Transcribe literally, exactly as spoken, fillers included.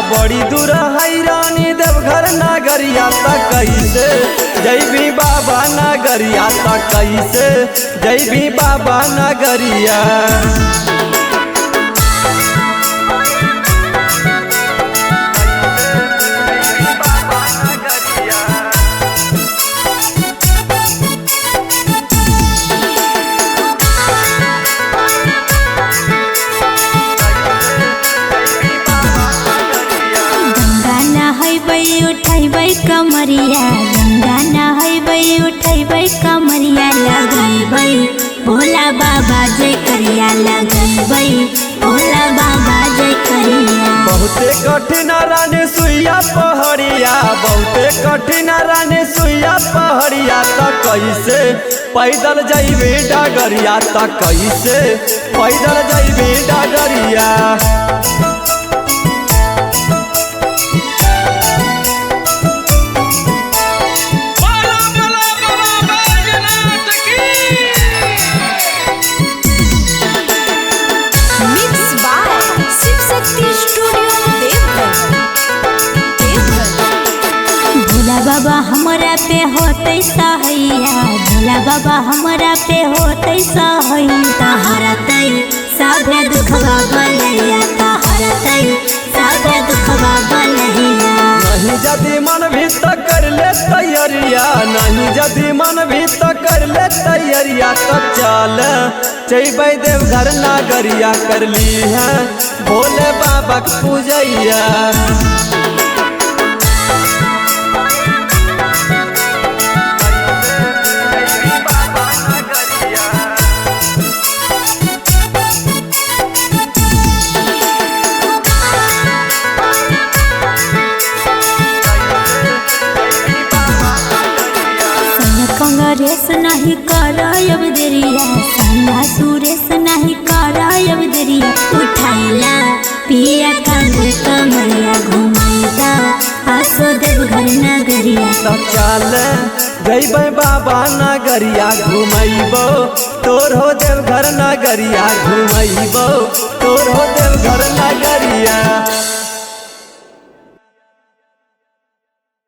बड़ी दूर हैरानी देवघर नगरिया त कैसे जैबी बाबा नगरिया त कैसे जैबी बाबा नगरिया। उठैबै कमरिया गंगा नहैबै उठैबै कमरिया लगैबै भोला बाबा जय करिया लगैबै भोला बाबा जय करिया। बहुते कठिन रानी सुइया पहड़िया बहुते कठिन रानी सुइया पहड़िया त कैसे पैदल जैबे डगरिया त कैसे पैदल जैबे डगरिया। बाबा हमरा पे होते सहैया भोला बाबा हमरा पे होते सहैया तहरतै साबे दुखवा बलैया तहरतै साबे दुखवा बलैया। नहीं जदि मन भी त कर ले तैयारिया नहीं जदि मन भी त कर ले तैयारिया त चल जैबै देवघर नगरिया कर ली है भोले बाबा के पूजैया। कांग्रेस नहीं करब देरिया सन्ना सुरेश नहीं करब देरिया उठाइला पिया कांधे कमरिया घुमाइला आसो देवघर नगरिया। त चल जैबै बाबा नगरिया घुमैबो तोर हो देवघर नगरिया घुमैबो तोर हो